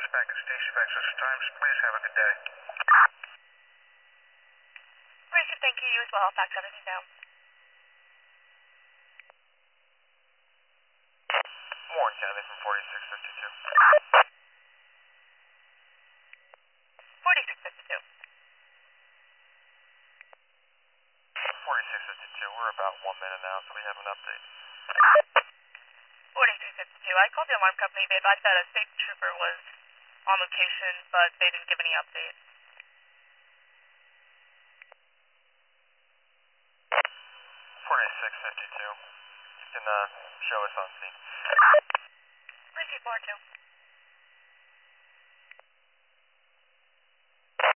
back at station access times. Please have a good day. Rachel, thank you. You as well. I'll fax everything down. Warren Kennedy from 4652. 4652. 4652. We're about 1 minute now, so we have an update. 4652. I called the alarm company. They advised that a state trooper was on location, but they didn't give any update. 4652. You can show us on scene. Please report to.